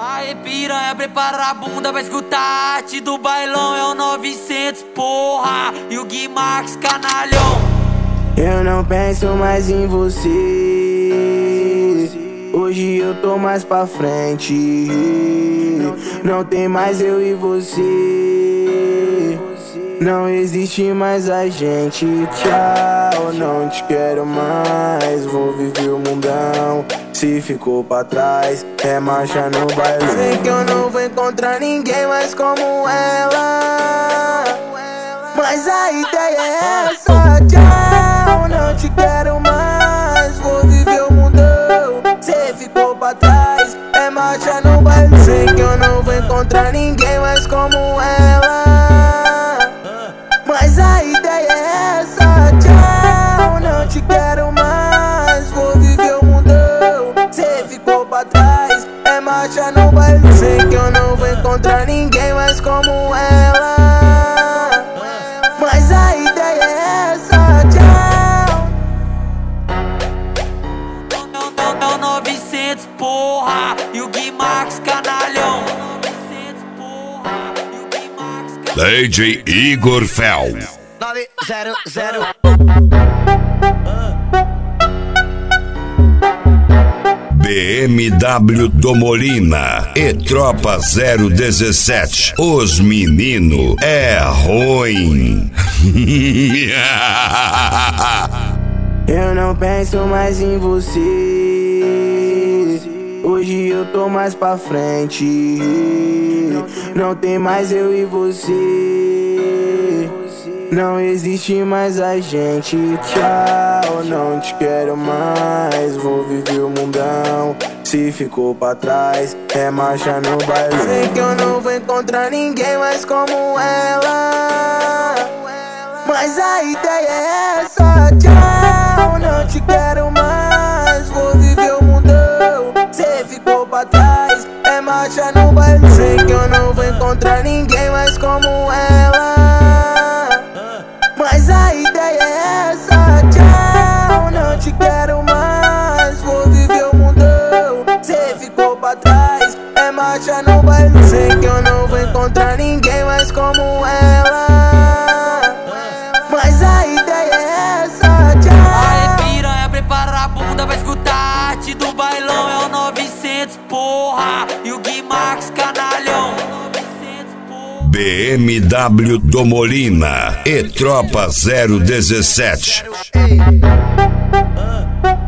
Aê piranha, prepara a bunda pra escutar a arte do bailão. É o 900, porra, e o Gui Max, canalhão. Eu não penso mais em você. Hoje eu tô mais pra frente. Não tem mais eu e você. Não existe mais a gente. Tchau, não te quero mais. Vou viver o mundão. Se ficou pra trás, é marcha no baile. Sei que eu não vou encontrar ninguém mais como ela, mas a ideia é essa. Tchau, não te quero mais. Vou viver o mundão. Cê ficou pra trás, é marcha no baile. Sei que eu não vou encontrar ninguém mais como ela, mas a ideia é essa. Tchau, não te quero mais. Vou viver o mundão. Cê ficou pra trás, é marcha no baile. Sei que eu não vou encontrar ninguém mais como ela, mas a ideia é essa. Tchau. É o 900, porra, e o Gui Max, canalhão. DJ Igor Fel 900. BMW do Molina e Tropa 017. Os menino é ruim. Eu não penso mais em você. Hoje eu tô mais pra frente. Não tem mais eu e você. Não existe mais a gente. Tchau, não te quero mais. Vou viver o mundão. Se ficou pra trás, é marcha no baile. Sei que eu não vou encontrar ninguém mais como ela, mas a ideia é essa. Tchau, não te quero mais. Vou viver o mundão. Cê ficou pra trás, é marcha no baile. Sei que eu não vou encontrar ninguém mais como ela, mas a ideia é essa. Tchau, não te quero mais. Vou viver o mundão. Cê ficou pra trás, é marcha no baile. Sei que eu não vou encontrar ninguém mais como ela, mas a ideia é essa. Tchau. Aê piranha, prepara a bunda pra escutar a arte do bailão. É o 900, porra, e o Gui Max, canalhão. BMW do Molina e Tropa 017.